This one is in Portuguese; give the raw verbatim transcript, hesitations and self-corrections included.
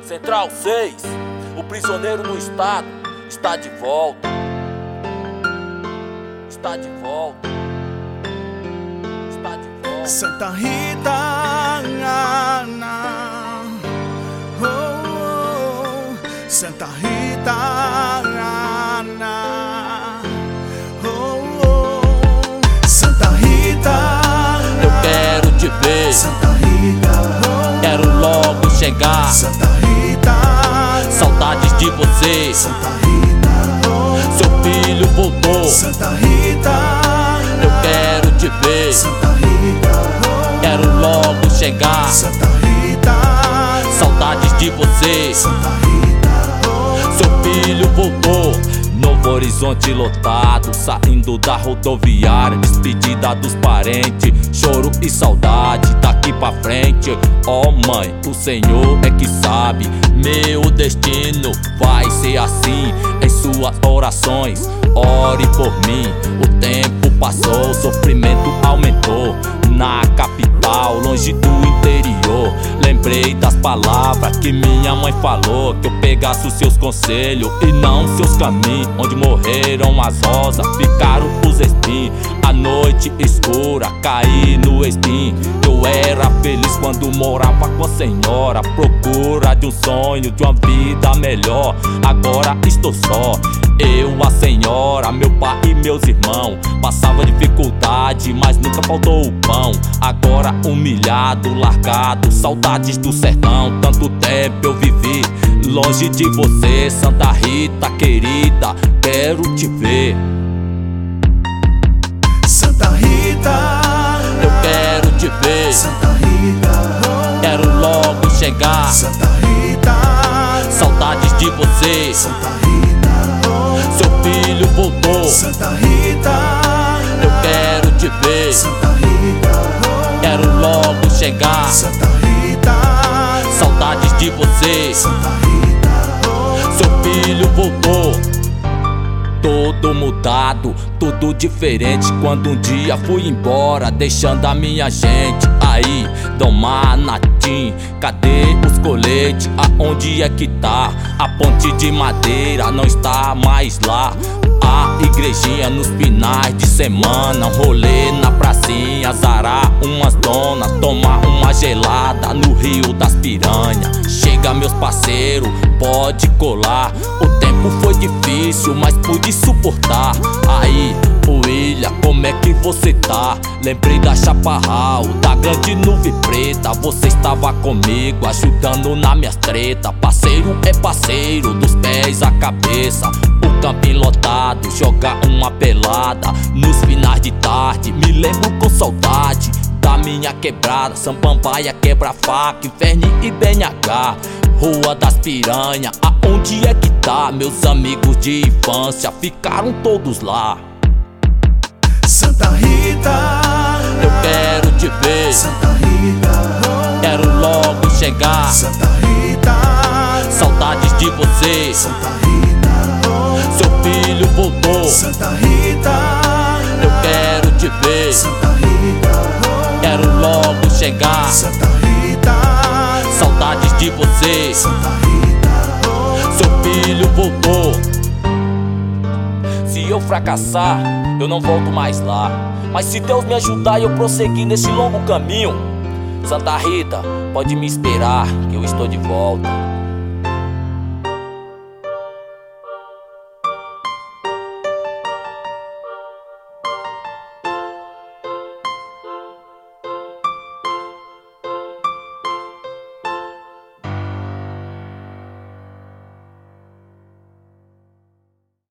Central seis, o prisioneiro do estado está de volta. Está de volta. Está de volta. Santa Rita, Ana. Oh, oh. Santa Rita, Ana. Oh, oh. Santa Rita, eu quero te ver. Santa Rita, oh. Quero logo chegar. Santa Rita, saudades de você. Santa Rita, oh. Seu filho voltou. Santa Rita, eu quero te ver. Santa Rita, oh. Quero logo chegar. Santa Rita, saudades de você. Santa Rita, oh. Seu filho voltou. Novo Horizonte lotado, saindo da rodoviária, despedida dos parentes, choro e saudade daqui pra frente. Ó oh, mãe, o Senhor é que sabe, meu destino vai ser assim. Em suas orações, ore por mim. O tempo passou, o sofrimento aumentou. Na capital, longe do interior, lembrei das palavras que minha mãe falou, que eu pegasse os seus conselhos e não seus caminhos. Onde morreram as rosas, ficaram os espinhos. A noite escura, caí no espinho. Eu era feliz quando morava com a senhora, à procura de um sonho, de uma vida melhor. Agora estou só, eu, a senhora, meu pai e meus irmãos. Passava dificuldade, mas nunca faltou o pão. Agora humilhado, largado, saudades do sertão. Tanto tempo eu vivi longe de você, Santa Rita querida, quero te ver. Santa Rita, eu quero te ver. Santa Rita, oh. Quero logo chegar. Santa Rita, saudades de você. Santa Rita, oh. Seu filho voltou. Santa Rita, eu quero te ver. Santa Rita, oh. Quero logo chegar. Santa Rita, saudades de você. Santa Rita, oh. Seu filho voltou. Todo mudado, tudo diferente. Quando um dia fui embora, deixando a minha gente. Aí, Dom Manatim, cadê os coletes? Aonde é que tá? A ponte de madeira não está mais lá. A igrejinha nos finais de semana, um rolê na pracinha, zarar umas donas, tomar uma gelada no Rio das Piranhas. Chega meus parceiros, pode colar. O tempo foi difícil, mas pude suportar. Aí, William, como é que você tá? Lembrei da Chaparral, da grande nuvem preta. Você estava comigo, ajudando na minhas treta. Parceiro é parceiro, dos pés à cabeça. O campinho lotado, jogar uma pelada nos finais de tarde. Me lembro com saudade da minha quebrada, Samambaia, quebra-faca, Inferno e B N H. Rua das Piranhas, aonde é que tá? Meus amigos de infância ficaram todos lá. Santa Rita, eu quero te ver. Santa Rita, oh. Quero logo chegar. Santa Rita, saudades de você. Santa Rita, oh. Seu filho voltou. Santa Rita, eu quero te ver. Santa Rita, oh. Quero logo chegar. Santa Rita, saudades de você. Santa Rita, oh. Seu filho voltou. Se eu fracassar, eu não volto mais lá. Mas se Deus me ajudar e eu prosseguir nesse longo caminho, Santa Rita, pode me esperar que eu estou de volta.